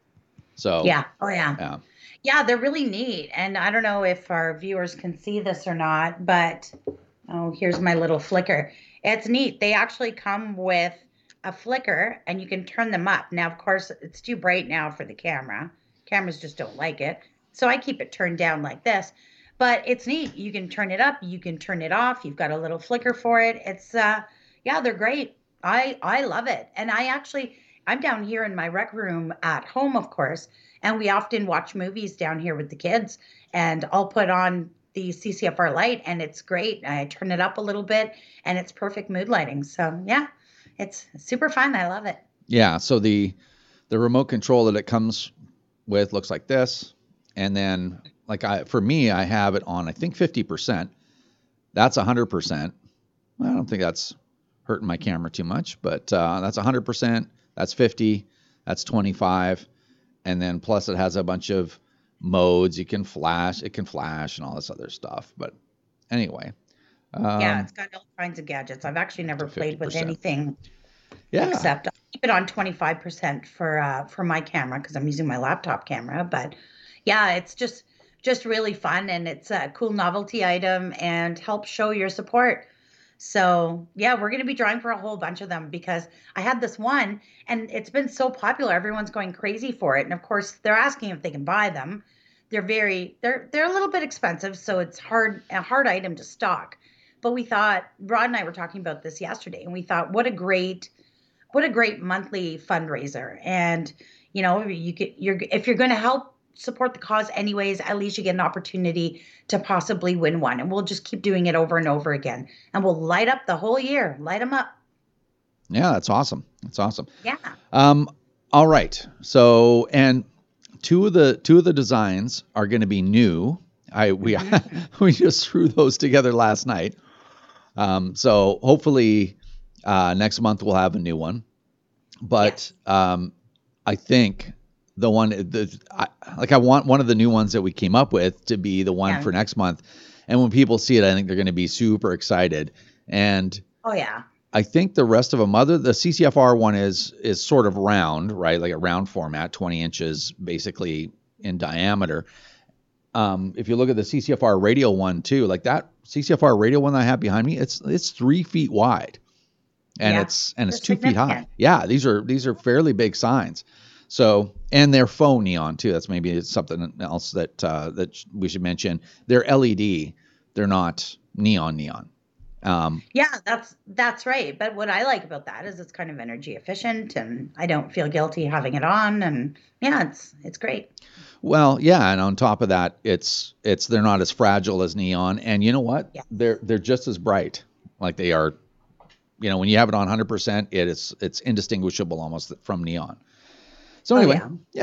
So yeah. Oh yeah. Yeah, they're really neat. And I don't know if our viewers can see this or not, but here's my little flicker. It's neat. They actually come with a flicker, and you can turn them up. Now, of course, it's too bright now for the camera. Cameras just don't like it. So I keep it turned down like this. But it's neat. You can turn it up. You can turn it off. You've got a little flicker for it. It's, they're great. I love it. And I'm down here in my rec room at home, of course, and we often watch movies down here with the kids, and I'll put on the CCFR light, and it's great. I turn it up a little bit, and it's perfect mood lighting. So yeah, it's super fun. I love it. Yeah. So the remote control that it comes with looks like this. And then for me, I have it on, I think 50%. That's 100%. I don't think that's hurting my camera too much, but that's 100%. That's 50. That's 25. And then plus it has a bunch of modes. It can flash and all this other stuff. But anyway. It's got all kinds of gadgets. I've actually never played with anything except I keep it on 25% for my camera because I'm using my laptop camera. But yeah, it's just really fun, and it's a cool novelty item and helps show your support. So yeah, we're going to be drawing for a whole bunch of them because I had this one and it's been so popular. Everyone's going crazy for it. And of course they're asking if they can buy them. They're a little bit expensive. So it's a hard item to stock, but we thought, Rod and I were talking about this yesterday, and we thought, what a great monthly fundraiser. And if you're going to help support the cause anyways, at least you get an opportunity to possibly win one. And we'll just keep doing it over and over again, and we'll light up the whole year. Light them up. Yeah, that's awesome. Yeah. All right. So, and two of the designs are going to be new. We just threw those together last night. So hopefully next month we'll have a new one. But I think the one, I want one of the new ones that we came up with to be the one for next month. And when people see it, I think they're going to be super excited. And I think the rest of them, the CCFR one is sort of round, right? Like a round format, 20 inches basically in diameter. If you look at the CCFR radial one too, like that CCFR radial one that I have behind me, it's 3 feet wide, and it's 2 feet high. Yeah, these are fairly big signs. So, and they're faux neon too. That's maybe something else that we should mention. They're LED. They're not neon. That's right. But what I like about that is it's kind of energy efficient, and I don't feel guilty having it on. And it's great. Well, yeah, and on top of that, they're not as fragile as neon, and you know what? Yeah. They're just as bright. Like they are, when you have it on 100%, it's indistinguishable almost from neon. So anyway,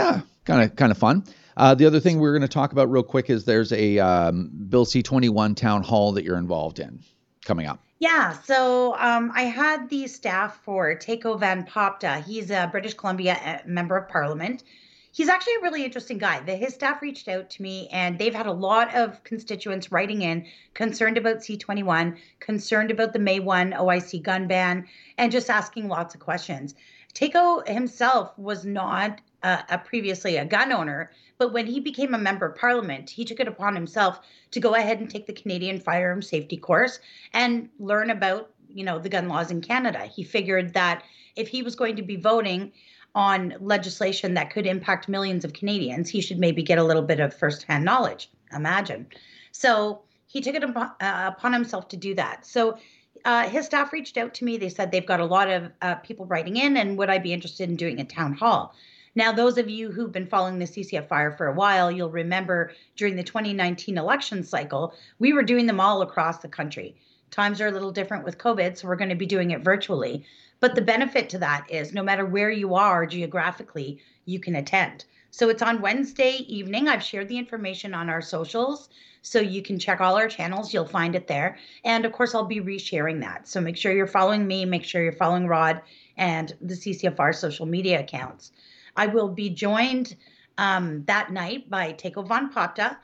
kind of fun. The other thing we're going to talk about real quick is there's a Bill C-21 town hall that you're involved in coming up. Yeah, so I had the staff for Taco Van Popta. He's a British Columbia member of Parliament. He's actually a really interesting guy. His staff reached out to me, and they've had a lot of constituents writing in, concerned about C-21, concerned about the May 1 OIC gun ban, and just asking lots of questions. Taco himself was not previously a gun owner, but when he became a member of Parliament, he took it upon himself to go ahead and take the Canadian Firearm Safety course and learn about, the gun laws in Canada. He figured that if he was going to be voting on legislation that could impact millions of Canadians, he should maybe get a little bit of firsthand knowledge. Imagine. So he took it upon himself to do that. So his staff reached out to me. They said they've got a lot of people writing in, and would I be interested in doing a town hall? Now, those of you who've been following the CCFR for a while, you'll remember during the 2019 election cycle, we were doing them all across the country. Times are a little different with COVID, so we're going to be doing it virtually. But the benefit to that is no matter where you are geographically, you can attend. So it's on Wednesday evening. I've shared the information on our socials, so you can check all our channels. You'll find it there. And of course, I'll be resharing that. So make sure you're following me, make sure you're following Rod and the CCFR social media accounts. I will be joined that night by Taco Van Popta,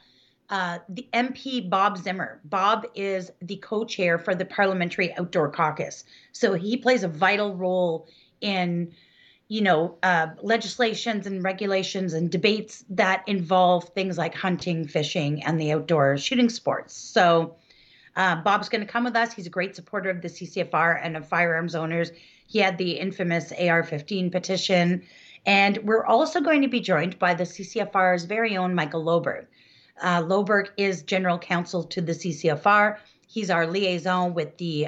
the MP Bob Zimmer. Bob is the co-chair for the Parliamentary Outdoor Caucus. So he plays a vital role in, legislations and regulations and debates that involve things like hunting, fishing, and the outdoor shooting sports. So Bob's going to come with us. He's a great supporter of the CCFR and of firearms owners. He had the infamous AR-15 petition. And we're also going to be joined by the CCFR's very own Michael Loberg. Loberg is general counsel to the CCFR. He's our liaison with the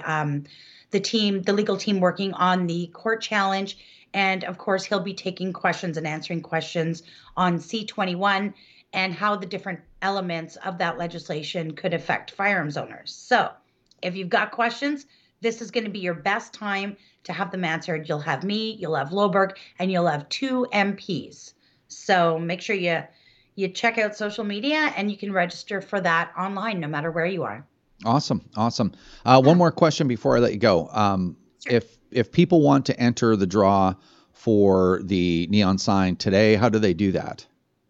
legal team working on the court challenge. And of course, he'll be taking questions and answering questions on C-21 and how the different elements of that legislation could affect firearms owners. So if you've got questions, this is going to be your best time to have them answered. You'll have me, you'll have Loberg, and you'll have 2 MPs. So make sure you check out social media, and you can register for that online no matter where you are. Awesome. One more question before I let you go. Sure. If people want to enter the draw for the neon sign today, how do they do that?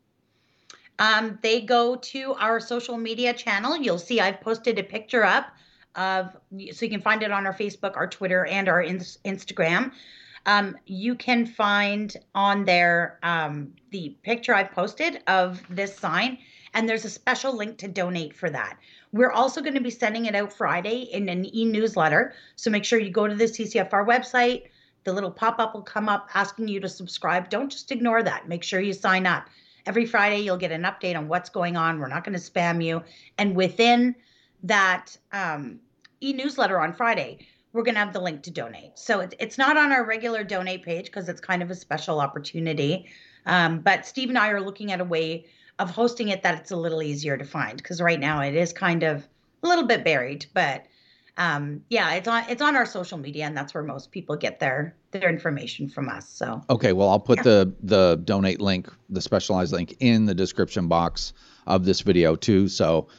They go to our social media channel. You'll see I've posted a picture up so you can find it on our Facebook, our Twitter, and our Instagram. You can find on there the picture I've posted of this sign, and there's a special link to donate for that. We're also going to be sending it out Friday in an e-newsletter, so make sure you go to the CCFR website. The little pop-up will come up asking you to subscribe. Don't just ignore that. Make sure you sign up. Every Friday, you'll get an update on what's going on. We're not going to spam you. And within that e-newsletter on Friday, we're going to have the link to donate. So it's not on our regular donate page because it's kind of a special opportunity. But Steve and I are looking at a way of hosting it that it's a little easier to find, because right now it is kind of a little bit buried. But it's on our social media, and that's where most people get their information from us. So okay, well, I'll put the donate link, the specialized link, in the description box of this video too. So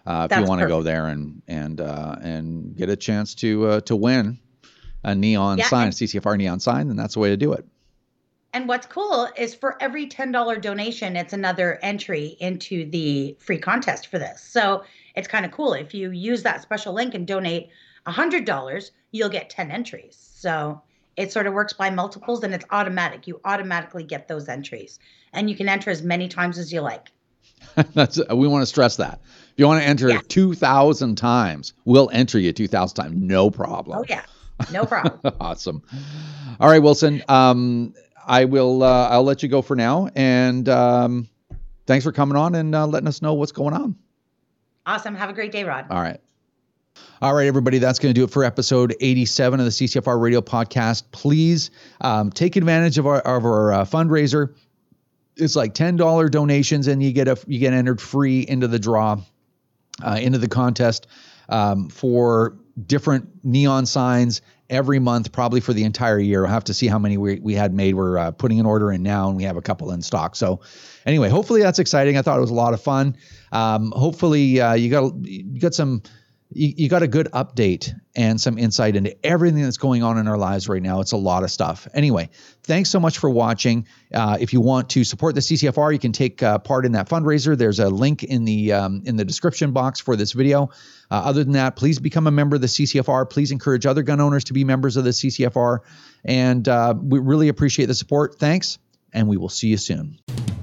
if you want to go there and get a chance to win a neon sign, CCFR neon sign, then that's the way to do it. And what's cool is for every $10 donation, it's another entry into the free contest for this. So it's kind of cool. If you use that special link and donate $100, you'll get 10 entries. So it sort of works by multiples, and it's automatic. You automatically get those entries, and you can enter as many times as you like. We want to stress that. If you want to enter 2,000 times, we'll enter you 2,000 times. No problem. Oh, yeah. No problem. Awesome. All right, Wilson. I'll let you go for now. And thanks for coming on and letting us know what's going on. Awesome. Have a great day, Rod. All right. All right, everybody, that's going to do it for episode 87 of the CCFR Radio Podcast. Please take advantage of our fundraiser. It's like $10 donations, and you get entered free into the draw, into the contest for different neon signs every month, probably for the entire year. We'll have to see how many we had made. We're putting an order in now, and we have a couple in stock. So anyway, hopefully that's exciting. I thought it was a lot of fun. Hopefully you got a good update and some insight into everything that's going on in our lives right now. It's a lot of stuff. Anyway, thanks so much for watching. If you want to support the CCFR, you can take part in that fundraiser. There's a link in the description box for this video. Other than that, please become a member of the CCFR. Please encourage other gun owners to be members of the CCFR. And we really appreciate the support. Thanks, and we will see you soon.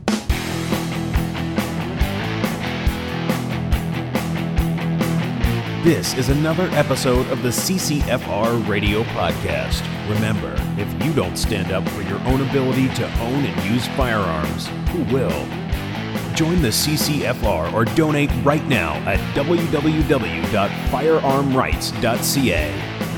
This is another episode of the CCFR Radio Podcast. Remember, if you don't stand up for your own ability to own and use firearms, who will? Join the CCFR or donate right now at www.firearmrights.ca.